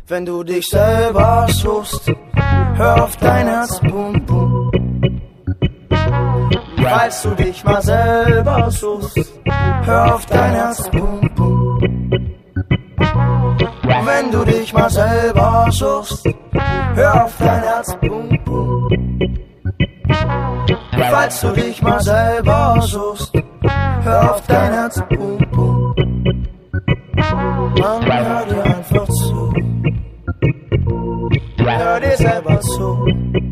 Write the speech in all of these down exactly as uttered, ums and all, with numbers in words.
Wenn du dich selber suchst, hör auf dein Herz, bum, bum. Falls du dich mal selber suchst, hör auf dein Herz, bum, bum. Wenn du dich mal selber suchst, hör auf dein Herz, bum, bum. Falls du dich mal selber suchst, hör auf dein Herz, bum, bum. Mann, hör dir einfach zu. Hör dir selber zu.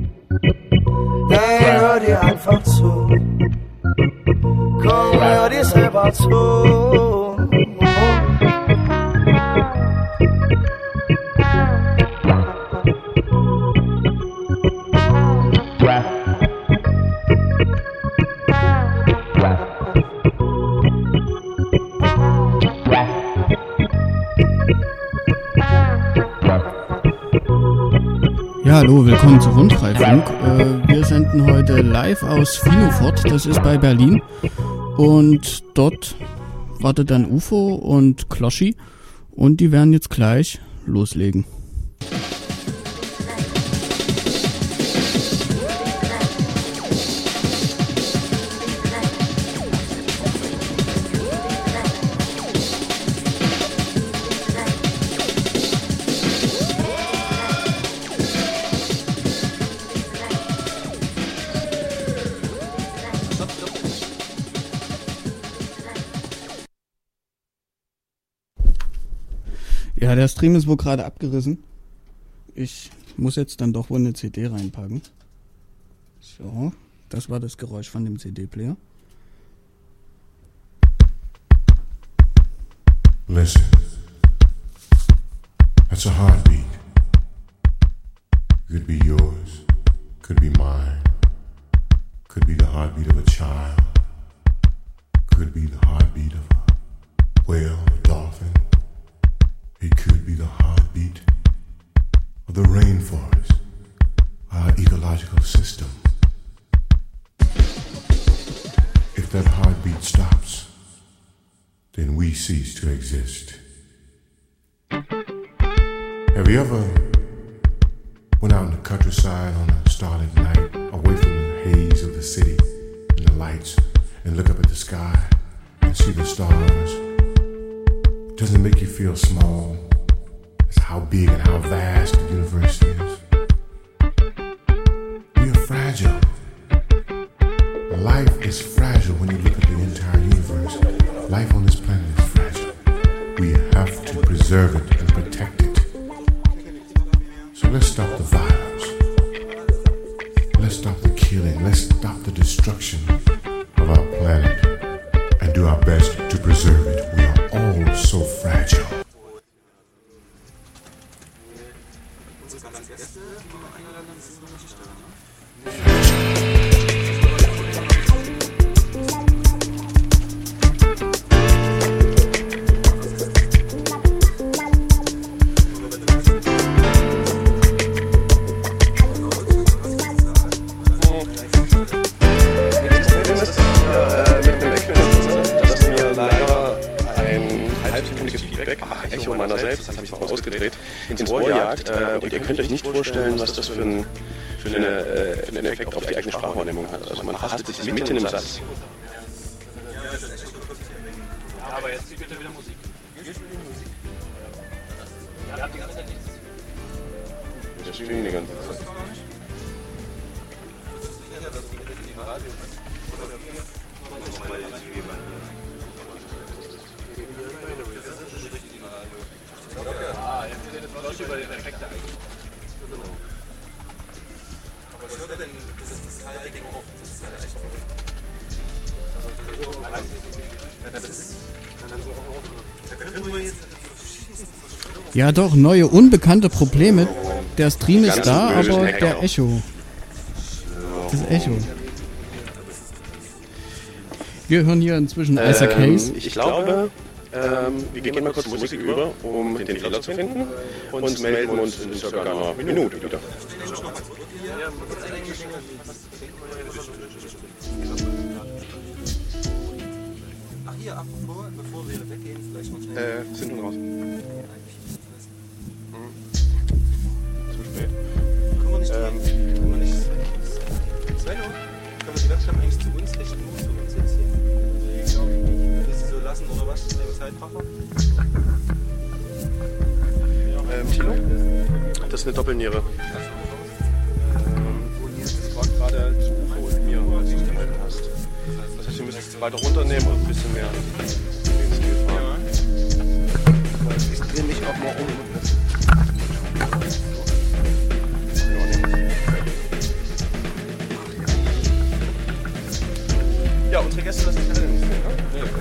Hey, hör dir einfach zu. Komm, hör dir selber zu. Ja, hallo, willkommen zu Rundfreifunk. Äh, wir senden heute live aus Finofort, das ist bei Berlin. Und dort wartet dann U F O und Kloschi und die werden jetzt gleich loslegen. Ja, der Stream ist wohl gerade abgerissen. Ich muss jetzt dann doch wohl eine C D reinpacken. So, das war das Geräusch von dem C D-Player. Listen. That's a heartbeat. Could be yours. Could be mine. Could be the heartbeat of a child. Could be the heartbeat of a whale, a dolphin. It could be the heartbeat of the rainforest, our ecological system. If that heartbeat stops, then we cease to exist. Have you ever went out in the countryside on a starlit night, away from the haze of the city and the lights, and look up at the sky and see the stars? Doesn't make you feel small. It's how big and how vast the universe is. We are fragile. Life is fragile when you look at the entire universe. Life on this planet is fragile. We have to preserve it and protect it. So let's stop the violence. Let's stop the killing. Let's stop the destruction of our planet and do our best to preserve it. We are all so fragile. ins Ohr jagt äh, und ihr könnt euch nicht vorstellen, was das für, ein, für, eine, äh, für einen Effekt auf die eigene Sprachwahrnehmung hat. Also man verhasst sich mitten im Satz. Ja, aber jetzt spielt bitte wieder Musik. Wir spielen Musik. Ihr habt die ganze Zeit nichts. Wir spielen die ganze Zeit. Ah, jetzt redet Floschi über den Effekt der eigenen. Aber ich höre denn, das ist das halt gegen auf, das ist halt echt verrückt. Ja doch, neue unbekannte Probleme. Der Stream ist da, aber der Echo. Das Echo. Wir hören hier inzwischen ähm, Isaac Hayes. Ich glaube, ähm, wir gehen mal kurz zur Musik über, um den Fehler zu finden und melden uns in circa einer Minute wieder. Ach hier, bevor, bevor wir weggehen, vielleicht noch schnell. Äh, sind nun raus. Mhm. Tilo? Das ist eine Doppelniere. Das war gerade zu U F O und mir, als du es gehalten hast. Das heißt, wir müssen es weiter runternehmen und ein bisschen mehr ins Stil fahren. Ich drehe mich auch mal um. Ja, unsere Gäste lassen sich alle nicht mehr, ne?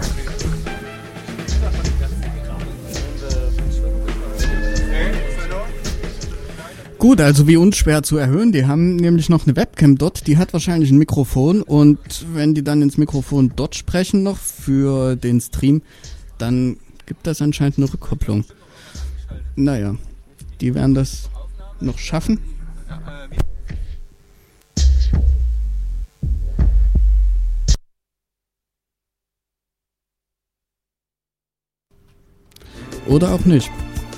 Gut, also wie unschwer zu erhöhen. Die haben nämlich noch eine Webcam dort, die hat wahrscheinlich ein Mikrofon und wenn die dann ins Mikrofon dort sprechen noch für den Stream, dann gibt das anscheinend eine Rückkopplung. Naja, die werden das noch schaffen. Oder auch nicht.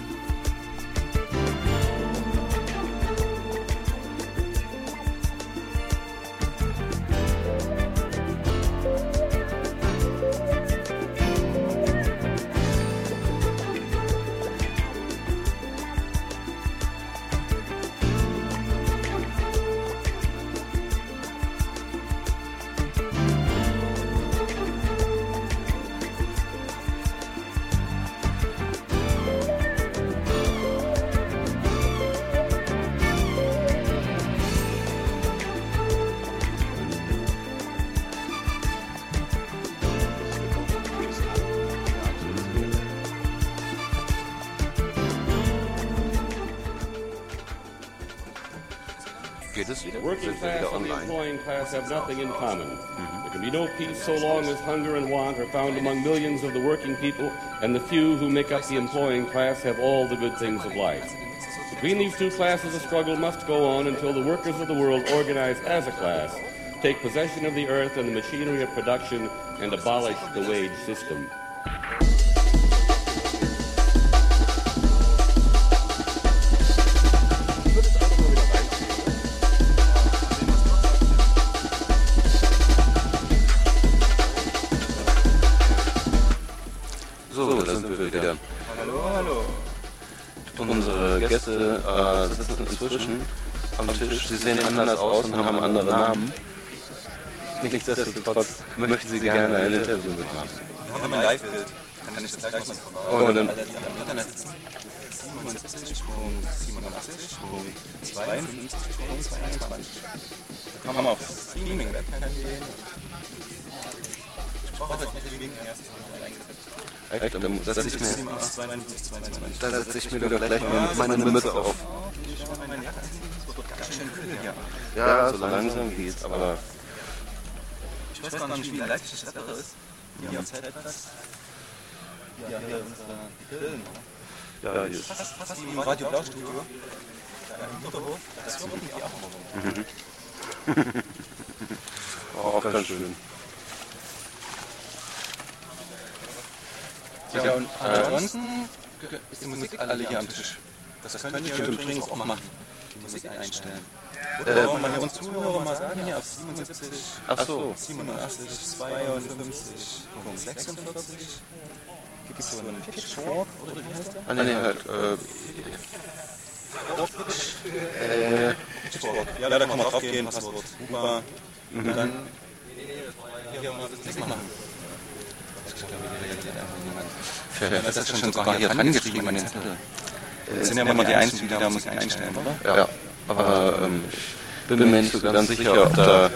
Working class and the employing class have nothing in common. Mm-hmm. There can be no peace so long as hunger and want are found among millions of the working people, and the few who make up the employing class have all the good things of life. Between these two classes, the struggle must go on until the workers of the world organize as a class, take possession of the earth and the machinery of production, and abolish the wage system. So, da sind wir wieder. Hallo, hallo. Unsere Gäste äh, sitzen inzwischen am Tisch. Sie sehen anders aus und haben andere Namen. Nichtsdestotrotz möchten sie gerne ein Interview mit haben. Wir haben ein Live-Bild. Kann ich das gleich mal Oh, dann. siebenundsiebzig Punkt siebenundachtzig Punkt zweiundfünfzig Punkt zweiundzwanzig. Da kann man auf Streaming-Webcam gehen. Ich brauche jetzt nicht den Link erst. Echt, dann setze ich mir, da setze ich mir doch gleich mal meine Mütze auf. Ja, so langsam geht's, aber... Ich weiß gar nicht, wie leicht die Stadt ist. Hier am Zeltplatz. Ja, hier unsere Grillen. Ja, hier ist... Fast, fast wie im Radio Blau-Studio. Da im Hinterhof, das ist irgendwie auch noch. Auch ganz schön. Ja, und ansonsten ist die Musik alle hier am Tisch. Das könnt ihr übrigens auch machen, die Musik einstellen. Oder wollen wir hier uns Zuhörer mal sagen, hier auf siebenundsiebzig, Ach so. siebenundachtzig, zweiundfünfzig, sechsundvierzig. Gibt es so einen Pitchfork oder wie heißt der? Ah, nee, halt, äh... äh Pitchfork. Ja, da kann man drauf gehen, Passwort. Super. Und dann hier mal das nächste Mal machen. Das ist schon sogar hier dran geschrieben an den Zettel. Das sind ja immer die Einzigen, die da Musik einstellen, oder? Ja, aber ähm, ich bin mir nicht so ganz sicher, ob da...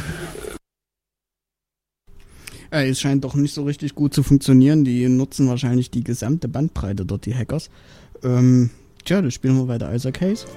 Äh, es scheint doch nicht so richtig gut zu funktionieren. Die nutzen wahrscheinlich die gesamte Bandbreite dort, die Hackers. Ähm, tja, das spielen wir weiter Isaac Hayes.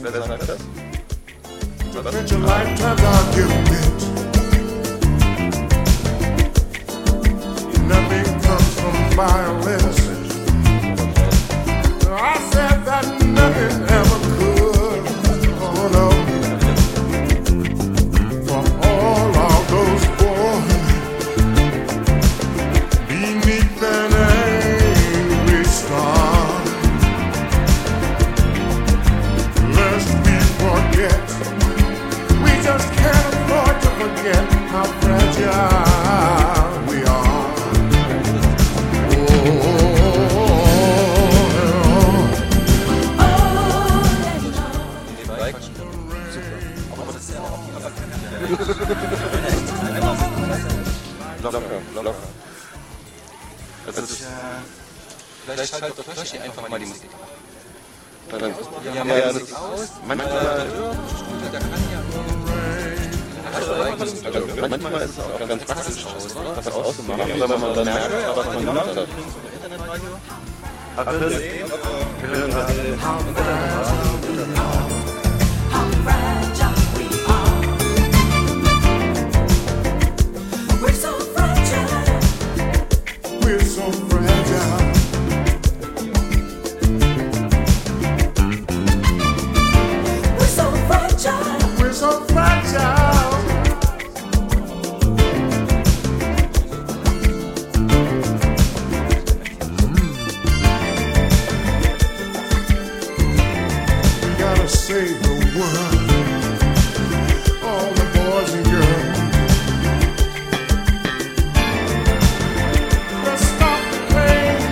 Wer sagt das? Spend your lifetime's argument. Nothing comes from violence. I said that nothing ever could. Oh no. For all of those boys beneath an angry star, lest we forget. We just can't afford to forget how fragile we are. Locker, locker. Das ist, Ja, vielleicht schaltet doch Toshi einfach mal die Musik. dann, dann, Ja, ja, mal ja, die das Musik aus. manchmal, Da kann ja also manchmal ist es auch ganz praktisch, was auszumachen, wenn man dann merkt, was man gemacht hat. Ach, das ist, wir hören We're so fragile. We're so fragile. We gotta save the world. All the boys and girls. Let's stop the pain.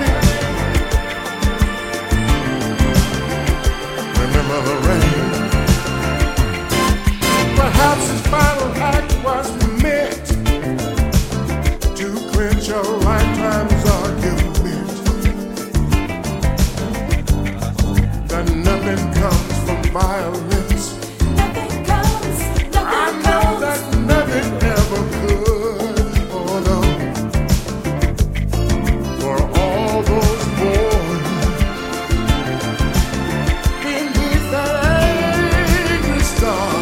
Remember the rain. Perhaps his final act was meant to clinch a lifetime's argument that nothing comes from violence. I know that nothing ever could. Oh no. For all those boys beneath that angry star,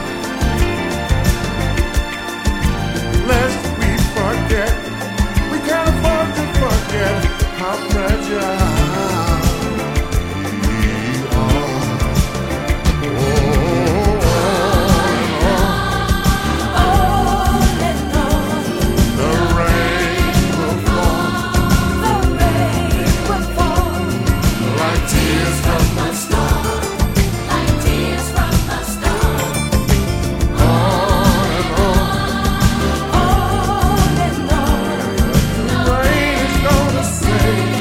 lest we forget, we can't afford to forget how fragile we are. Oh, the rain will fall like tears from the star. On and on, the rain is gonna save.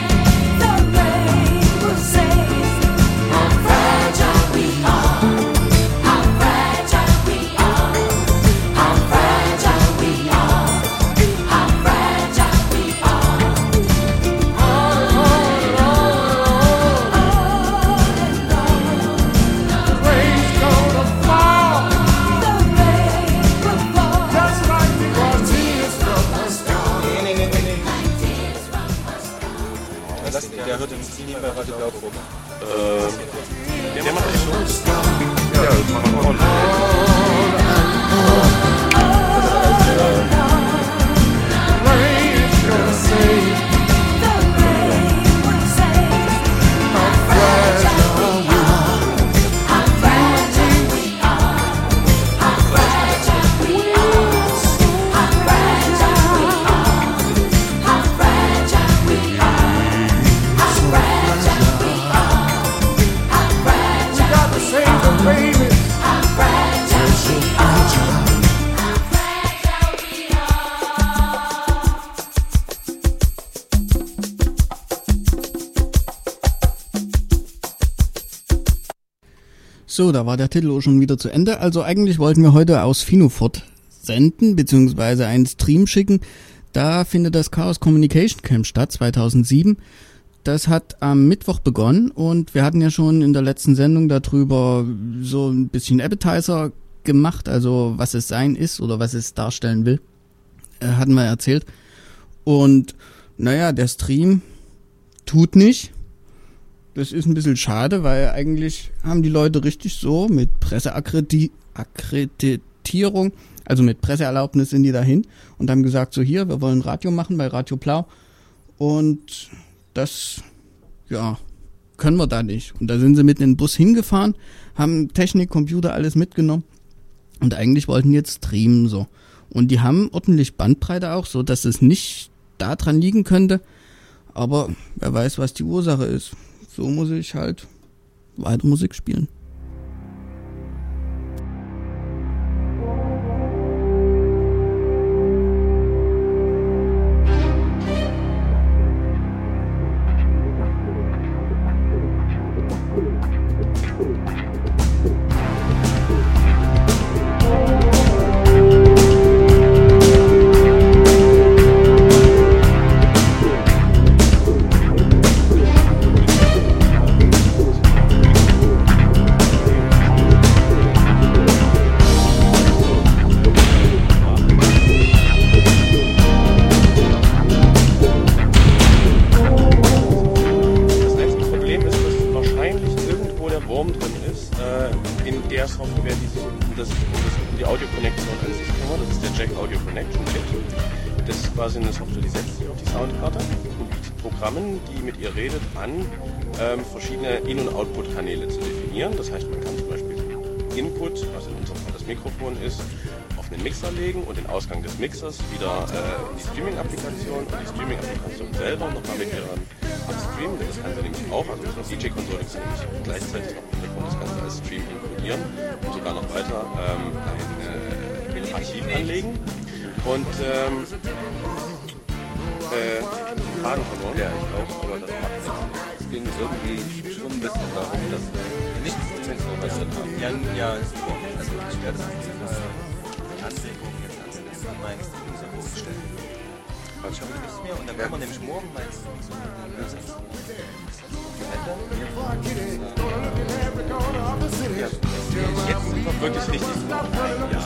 How fragile we are. How fragile we are. How fragile we are. How fragile we are. On and on and on. The rain's gonna fall. Just like it was tears from the sky. Nee, nee, nee, nee. Das, der hört im Stil bei Radio Blau. Der macht das so. Ja, das machen wir auch. Rain is gonna save. How fragile we are. We got to save the baby. We're so fragile. So, da war der Titel auch schon wieder zu Ende. Also eigentlich wollten wir heute aus Finofort senden, beziehungsweise einen Stream schicken. Da findet das Chaos Communication Camp statt, zweitausendsieben. Das hat am Mittwoch begonnen und wir hatten ja schon in der letzten Sendung darüber so ein bisschen Appetizer gemacht, also was es sein ist oder was es darstellen will, äh, hatten wir erzählt. Und naja, der Stream tut nicht. das ist ein bisschen schade, weil eigentlich haben die Leute richtig so mit Presseakkreditierung, also mit Presseerlaubnis sind die dahin und haben gesagt, so hier, wir wollen Radio machen bei Radio Blau und das, ja, können wir da nicht. Und da sind sie mit in den Bus hingefahren, haben Technik, Computer, alles mitgenommen und eigentlich wollten jetzt streamen so. Und die haben ordentlich Bandbreite auch, so dass es nicht da dran liegen könnte, aber wer weiß, was die Ursache ist. So muss ich halt weiter Musik spielen. Mixers wieder äh, in die Streaming-Applikation und die Streaming-Applikation selber nochmal mit ihrem Stream, das kann sie nämlich auch, also mit einer D J-Konsole kann sie nämlich gleichzeitig noch im Hintergrund das Ganze als Stream inkludieren und sogar noch weiter ähm, ein äh, Archiv anlegen und ähm, äh, Faden verloren. Ja, ich auch, aber das macht nichts. Es ging irgendwie schon ein bisschen darum, dass wir nichts mit so was drin haben. Ja, ja, also ich werde das nicht Anregung jetzt ans letzte Mal nicht so vorstellen. Ich habe das mir und dann können wir nämlich morgen meins umsetzen. Ja, jetzt sind wir wirklich richtig. Ja.